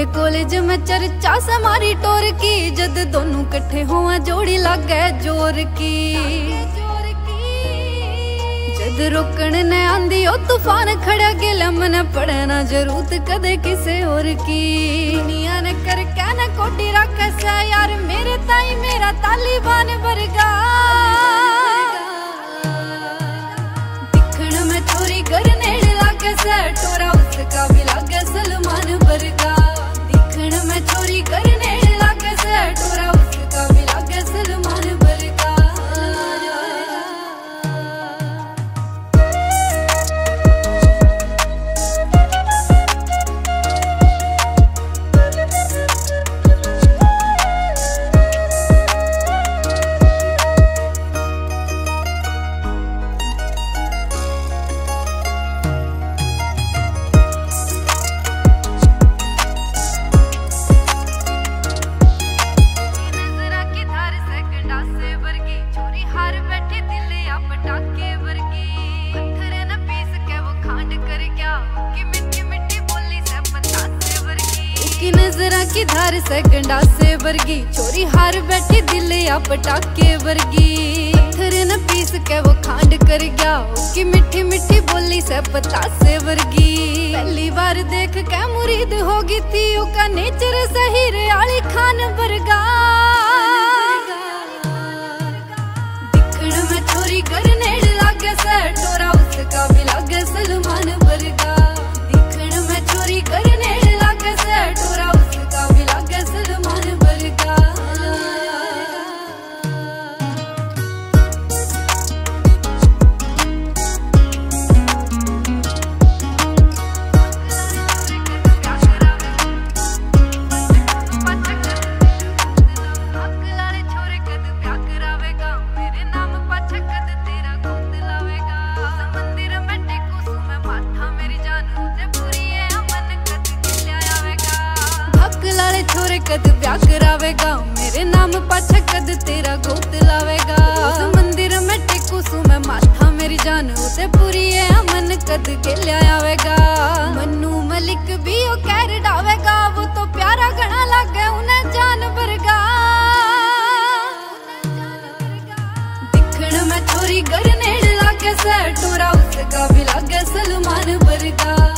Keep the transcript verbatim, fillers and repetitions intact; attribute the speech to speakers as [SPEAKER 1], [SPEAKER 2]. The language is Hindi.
[SPEAKER 1] पूरे कॉलेज में चर्चा से मारी टोर की, जद दोनों कट्ठे हुआ जोड़ी लागे जोर की। जद रोकण ने आंधी ओ तूफान खड़ा गेला, मन पड़े ना जरूरत कदे किसे और की। दुनिया ने कर क्या न कोटी रखे से यार, मेरे ताई मेरा तालिबान वर्गा। दिखण में चोरी करने लागे से, टोरा उसका भी लागे सलमान वर्गा। दिखण में चोरी करने लागे से, टोरा उसका भी लागे सलमान वर्गा। नजरा की धार से गंडासे वर्गी, छोरी हार बैठी दिल या पटाखे वर्गी। पत्थर न पीस के वो खांड कर गया, उसकी मीठी मीठी बोली से पतासे वर्गी। पहली बार देख के मुरीद होगी थी, उसका नेचर सही रियाली खान वर्गा। दिखण में चोरी करने लागे से, टोरा उसका भी लागे सलमान वर्गा। दिखण में चोरी करने लागे से, टोरा उसका भी लागे सलमान वर्गा। छोरे कद ब्याह करावेगा, मेरे नाम पाछे कद तेरा गोद लावेगा। उस मंदिर में टेकू सू मैं माथा मेरी जान, उसे पूरी है अमन कद के ले आवेगा। मन्नू मलिक भी ओ कैर डावेगा, वो तो प्यारा घना लागे उन्हें जान वर्गा। दिखण में चोरी करने लागे से, टोरा उसका भी लागे सलमान वर्गा।